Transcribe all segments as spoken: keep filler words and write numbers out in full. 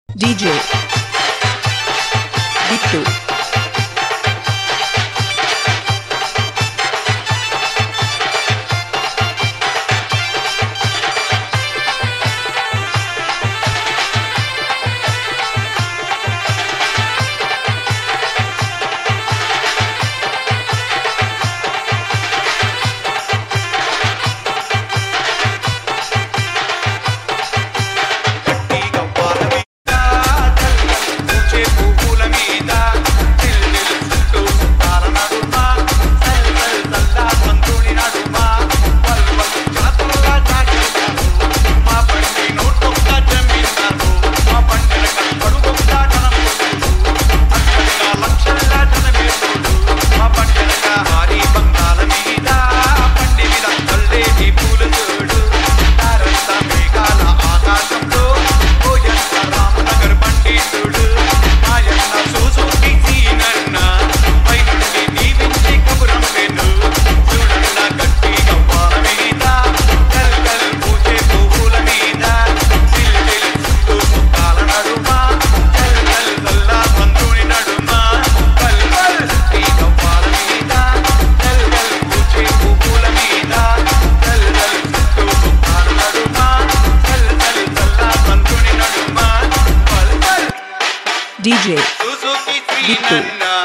D J Bittu. D J Bittu.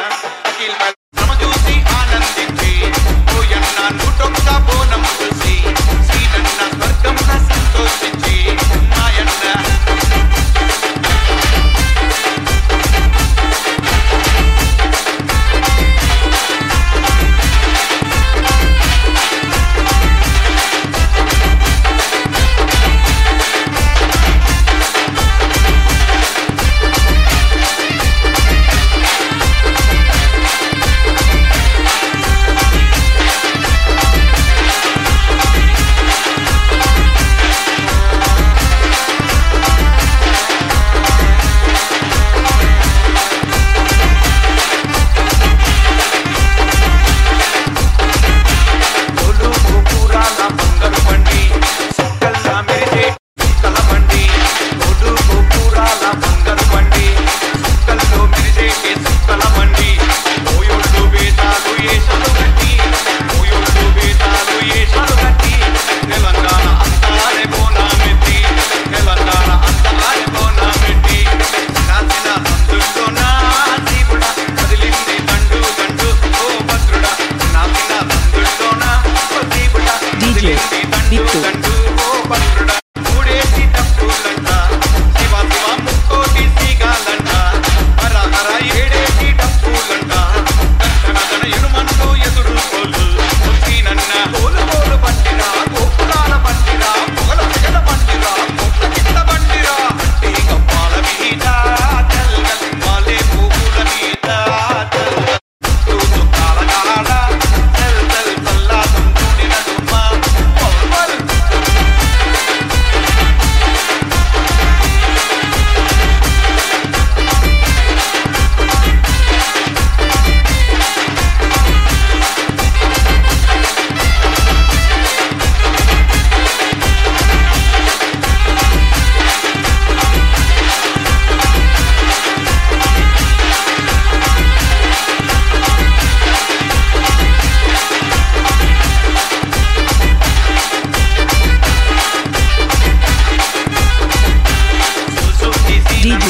D J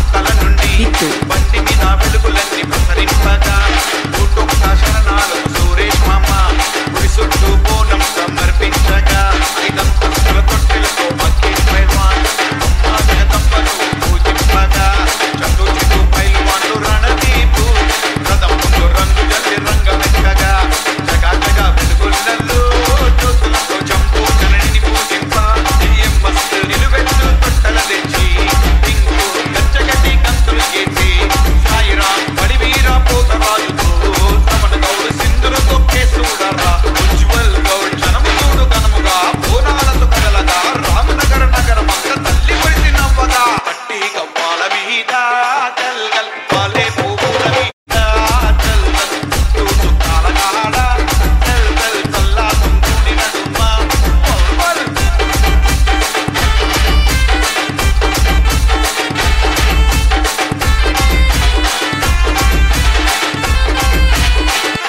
Bittu. బండి మీద వెలుగులన్నీ ప్రసరింపగా ఊటొక్క శరణాలకు సురేష్ మామ గుడి చుట్టూ బోనం సమర్పించగా ఐదంతస్తుల తొట్టెలతో అఖిల్ పైల్వాన్ అమ్మ జగదంబను పూజింపగా చందు చిత్తు పైల్వాన్లు రణదీపు రథం ముందు రంగు జల్లి రంగమెక్కగా జగా జగా వెలుగులలో జ్యోతులతో చంపు జననిని పూజింప మస్తు నిలువెత్తు తొట్టల తెచ్చి గచ్చగట్టి కంతులు చేసి సాయిరాం బడివీర పోతరాజుతో సమన గౌడు సింధులతో కేసుడరా ఉజ్వల్ గౌడ్ జనము చూడు ఘనముగా బోనాలతో కదలగా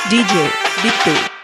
DJ Bittu.